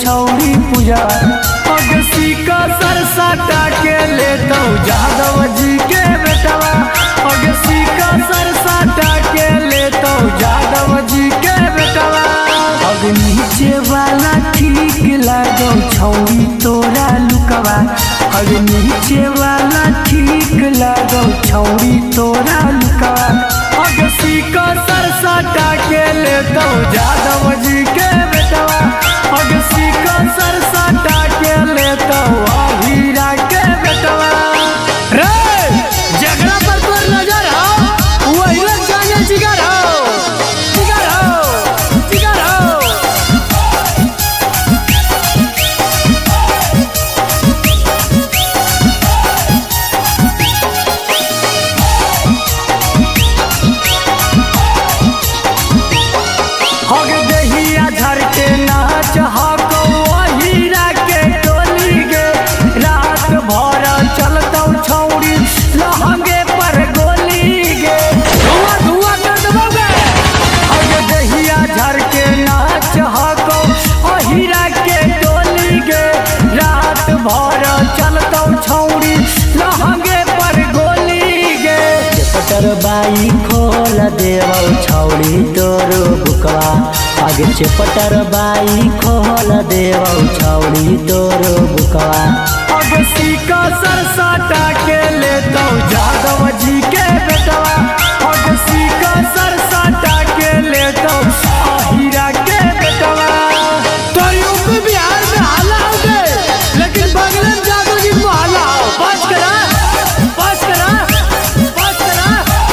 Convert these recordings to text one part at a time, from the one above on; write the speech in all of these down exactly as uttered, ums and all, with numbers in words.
छौड़ी पूजा अगसी का सरसाटा के लेता यादव जी के बेटवा अगसी का सरसाटा के लेता यादव जी के बेटवा। अब नीचे वाला ठीक लागो छौड़ी तोरा लुकवा अब नीचे वाला ठीक लागो छौड़ी तोरा लुकवा अगसी का सरसाटा के लेता यादव जी के बेटवा अगसी का सरसाटा के लेता हीरा के बेटवा। रे जगरा पर तोर नजर हो वही लोग जाने जिगर हो जिगर हो जिगर हो। हग दहिया झर के नाच हको हीरा के टोली गे रात भर चलतौ छौड़ी लहंगे पर गोली गे धुआं धुआं कर देबो गे। हग दहिया झर के नाच हको हीरा के टोली गे रात भर चलतौ छौड़ी लहंगे पर गोली गे। चपटर बाई खोल देवौ छौड़ी तोरो बुकवा आगे चपटर बाई खोल देवौ छौड़ी तोरो बुकवा अगसी का सरसाटा के लेता यादव जी के बेटवा अगसी का सरसाटा के लेता हीरा के बेटवा। तो यूपी बिहार में हाला हो गए लेकिन बगल में यादव जी को हाला हो बच करा बच करा बच करा।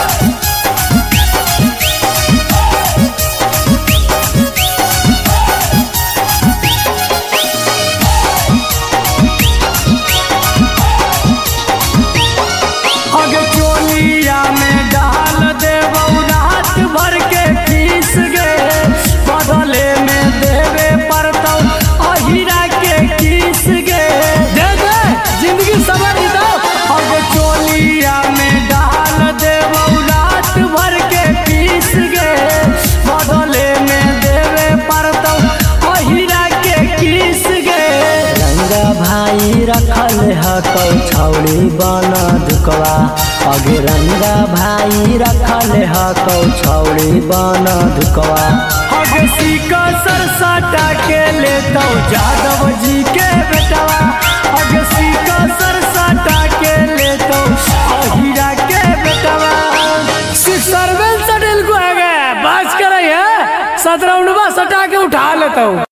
अगे चोलिया में डाल देवौ रात भर के फीस गे बदले में देवे पड़तौ हीरा के किस गे दे दे जिंदगी सवर दो। अगे चोलिया में डाल देवौ रात भर के फीस गे बदले में देवे पड़तौ हीरा के किस गे। रंगा भाई रखल हकौ छौड़ी बन दुकवा अगे रंगा भाई रखल हकौ छौड़ी बन दुकवा अगसी का सरसाटा के लेता यादव जी के बेटवा अगसी का सरसाटा के लेता हीरा के बेटवा। सर्वेल सटेल को है गया बाज कर सत्रह उड़वा सटा के उठा लेता हूँ।